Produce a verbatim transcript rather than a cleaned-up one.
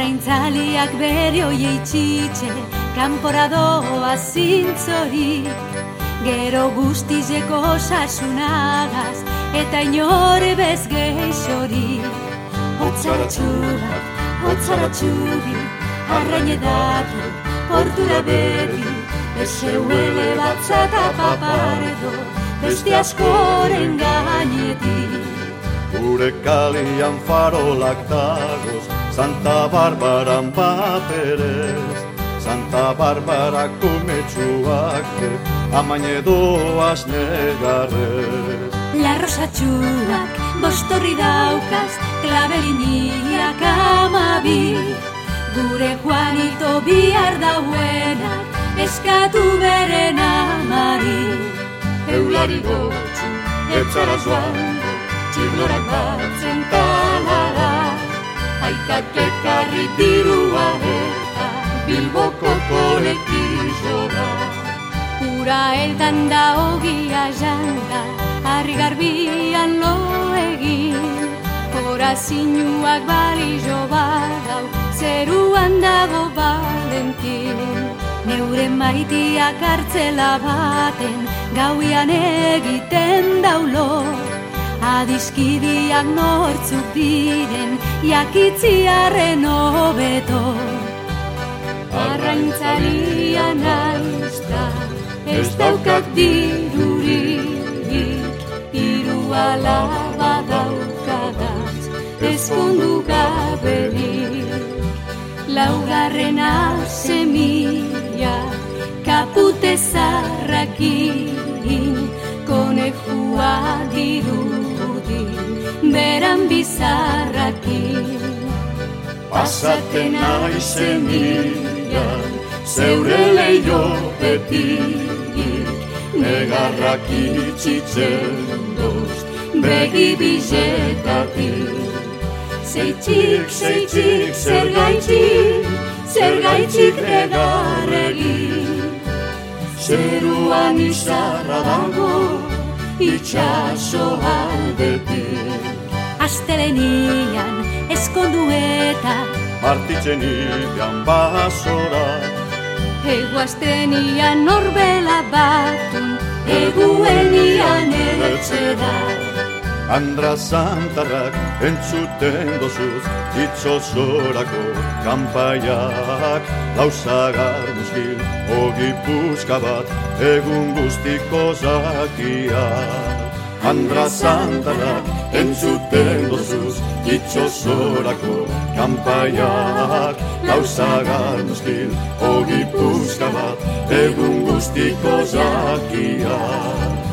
Arraintzaliak bere oie itxitxe, kanpora doa zintzorik, gero guztizeko osasunagaz, eta inore bez geixorik. Hotzaratxu bat, hotzaratxu bi, arrain edatu, portura beti, eseuele batzata paparedo, beste askoren gainetik. Gure kalian farolak dagoz, Santa Barbaran paperez, Santa Barbara kumetsuak, amaine doaz negarrez. La rosatxuak bostorri daukaz, klabeliniak amabi, gure Juanito bihar dauenak, eskatu beren amari. Eulari gotxu, etzara zoango, txirlorak batzen talara, aikak ekarri dirua eta Bilboko kolekizora. Ura eltan da ogia janda, harri garbian lo egin, korazinuak balizo badau, zeruan dago Valentin. Neure maitiak hartzela baten, gauian egiten daulo, adiskidiak nortzuk diren, jakitziarren hobeto. Arraintzalia naizta, ez daukat dirurik, hiru alaba daukadaz, ezkondu gaberik. Laugarrena semilla, kapute zarrakin, konejua dirudin, beran bizarrakin. Pasaten aizenila, zeure leiopetik, negarrak itxitzen doz, begi bizetatik. Zeitxik, zeitxik, zer gaitxik, zer gaitxik negarregin. Zeruan izarra dago, itxaso aldetik. Astelenian eskondu eta partitzen ikan basora. Eguaztenian norbela batun, eguenian eltzeda. Andra Santarrak entzuten dozuz, itzosorako kanpaiak, lauzagar muskil, ogi puska bat, egun guztiko zakiak. Andra Santarrak entzuten dozuz, itzosorako kanpaiak, lauzagar muskil, ogi puska bat, egun guztiko zakiak.